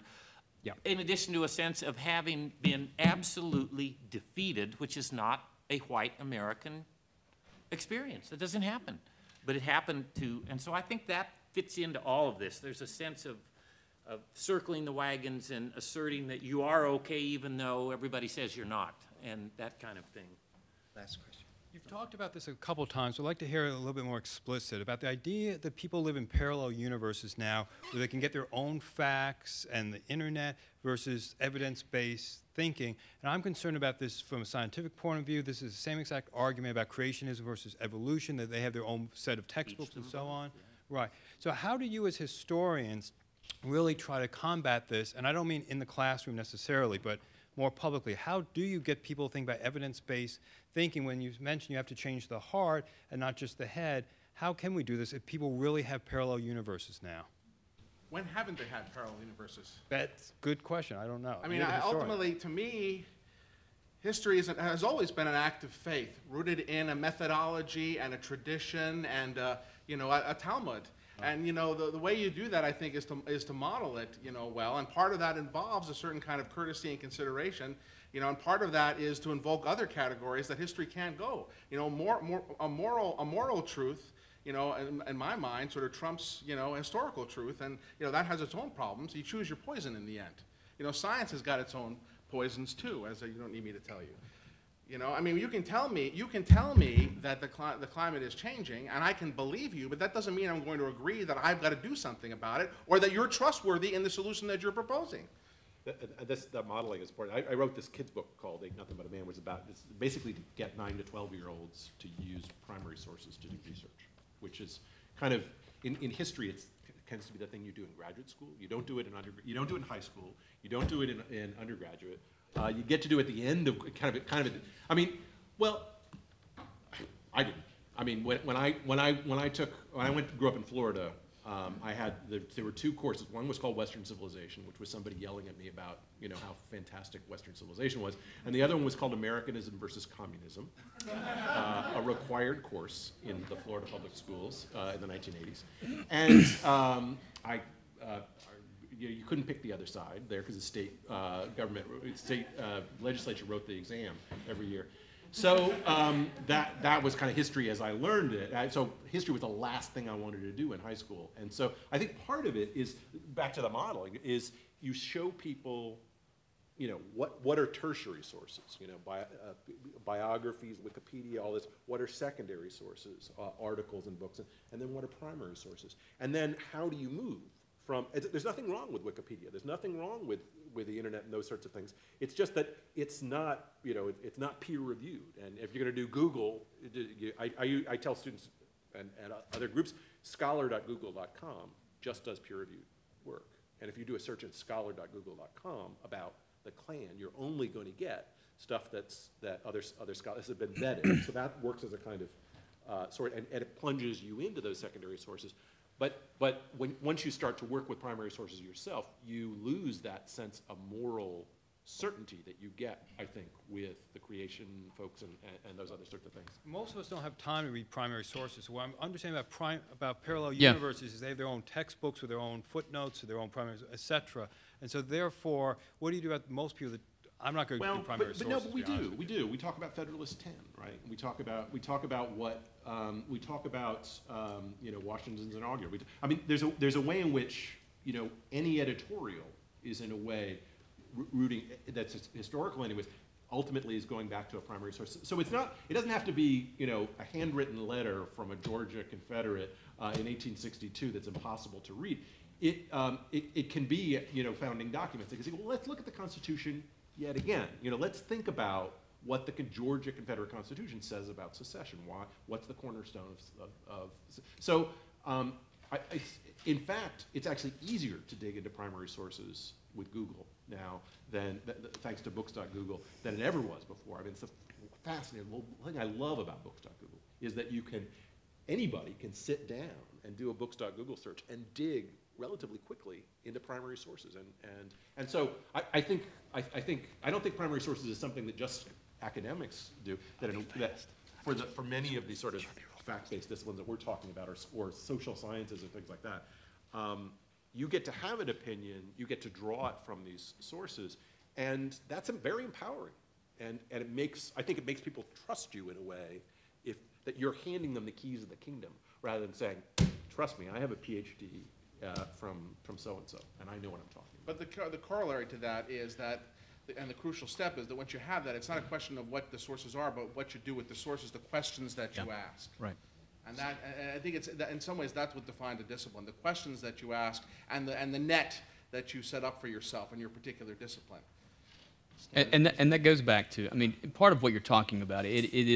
S4: in addition to a sense of having been absolutely defeated, which is not a white American experience. It doesn't happen, but it happened to, and so I think that fits into all of this. There's a sense of circling the wagons and asserting that you are okay even though everybody says you're not, and that kind of thing.
S2: Last question.
S14: You've talked about this a couple times. I'd like to hear it a little bit more explicit about the idea that people live in parallel universes now where they can get their own facts and the internet versus evidence-based thinking. And I'm concerned about this from a scientific point of view. This is the same exact argument about creationism versus evolution, that they have their own set of textbooks and so on. Yeah. Right. So how do you as historians really try to combat this? And I don't mean in the classroom necessarily, but more publicly. How do you get people to think about evidence-based thinking when you mention you have to change the heart and not just the head? How can we do this if people really have parallel universes now?
S3: When haven't they had parallel universes?
S14: That's a good question. I don't know.
S3: I mean, ultimately, to me, history has always been an act of faith, rooted in a methodology and a tradition and a Talmud. And the way you do that, I think, is to model it, well. And part of that involves a certain kind of courtesy and consideration, and part of that is to invoke other categories that history can't go. A moral truth, in my mind, sort of trumps, historical truth, and that has its own problems. You choose your poison in the end. Science has got its own poisons too, as you don't need me to tell you. I mean, you can tell me that the climate is changing, and I can believe you, but that doesn't mean I'm going to agree that I've got to do something about it, or that you're trustworthy in the solution that you're proposing.
S5: That modeling is important. I wrote this kid's book called Ain't Nothing But a Man, which is basically to get 9 to 12-year-olds to use primary sources to do research, which is kind of, in history, it tends to be the thing you do in graduate school. You don't do it you don't do it in high school. You don't do it in undergraduate. You get to do at the end of kind of. I mean, well, I didn't. I mean, when I grew up in Florida, there were 2 courses. One was called Western Civilization, which was somebody yelling at me about how fantastic Western civilization was, and the other one was called Americanism versus Communism, a required course in the Florida public schools in the 1980s, and you couldn't pick the other side there because the state legislature wrote the exam every year. So that was kind of history as I learned it. So history was the last thing I wanted to do in high school. And so I think part of it is, back to the modeling, is you show people, what are tertiary sources, biographies, Wikipedia, all this. What are secondary sources, articles and books, and then what are primary sources? And then how do you move? There's nothing wrong with Wikipedia. There's nothing wrong with the internet and those sorts of things. It's just that it's not, it's not peer reviewed. And if you're going to do Google, I tell students and other groups, scholar.google.com just does peer reviewed work. And if you do a search in scholar.google.com about the Klan, you're only going to get stuff that other scholars have been vetted. So that works as a kind of and it plunges you into those secondary sources. But once you start to work with primary sources yourself, you lose that sense of moral certainty that you get, I think, with the creation folks and those other sorts of things.
S14: Most of us don't have time to read primary sources. What I'm understanding about parallel
S6: Yeah.
S14: universes is they have their own textbooks with their own footnotes, with their own primary, et cetera. And so therefore, what do you do about most people that, I'm not going to do primary sources.
S5: But no, but we
S14: to be honest
S5: do.
S14: with
S5: We
S14: you.
S5: do. We talk about Federalist 10, right? We talk about what Washington's inaugural. I mean, there's a way in which any editorial is in a way rooting that's historical anyways. Ultimately, is going back to a primary source. So it's not. It doesn't have to be a handwritten letter from a Georgia Confederate in 1862 that's impossible to read. It can be founding documents. They can say, well, let's look at the Constitution yet again. Let's think about what the Georgia Confederate Constitution says about secession. What's the cornerstone of so in fact, it's actually easier to dig into primary sources with Google now than thanks to books.google than it ever was before. I mean, it's a fascinating thing I love about books.google is that anybody can sit down and do a books.google search and dig relatively quickly into primary sources, and so I don't think primary sources is something that just academics do. That for many of these sort of fact-based disciplines that we're talking about, or social sciences and things like that, you get to have an opinion, you get to draw it from these sources, and that's very empowering. And I think it makes people trust you in a way that you're handing them the keys of the kingdom rather than saying, trust me, I have a PhD from so-and-so, and I know what I'm talking about.
S3: But the corollary to that is that, and the crucial step is that once you have that, it's not a question of what the sources are, but what you do with the sources, the questions that you ask.
S6: Right.
S3: And I think in some ways that's what defined a discipline, the questions that you ask and the net that you set up for yourself in your particular discipline.
S6: And that goes back to, I mean, part of what you're talking about,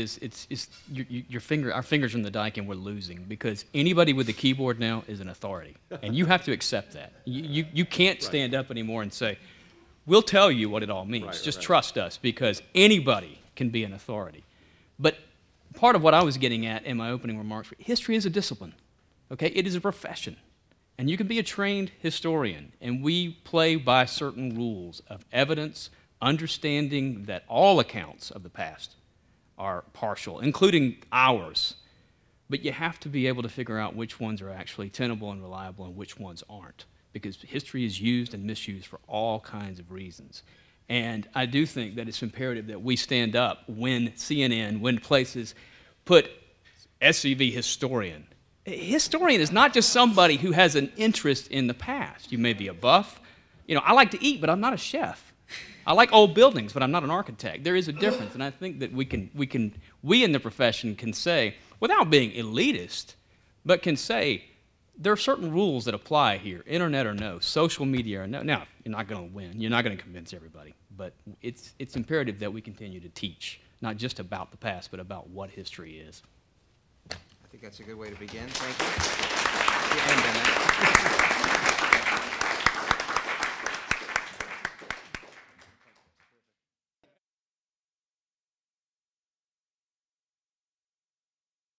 S6: our fingers are in the dike and we're losing, because anybody with a keyboard now is an authority, and you have to accept that. You can't stand up anymore and say, we'll tell you what it all means. Just trust us, because anybody can be an authority. But part of what I was getting at in my opening remarks, history is a discipline, okay? It is a profession. And you can be a trained historian, and we play by certain rules of evidence, understanding that all accounts of the past are partial, including ours. But you have to be able to figure out which ones are actually tenable and reliable and which ones aren't, because history is used and misused for all kinds of reasons. And I do think that it's imperative that we stand up when CNN, when places put SCV historian. A historian is not just somebody who has an interest in the past. You may be a buff. I like to eat, but I'm not a chef. I like old buildings, but I'm not an architect. There is a difference, and I think that we in the profession can say, without being elitist, but can say, there are certain rules that apply here, internet or no, social media or no. Now, you're not going to win. You're not going to convince everybody. But it's imperative that we continue to teach, not just about the past, but about what history is.
S2: I think that's a good way to begin. Thank you.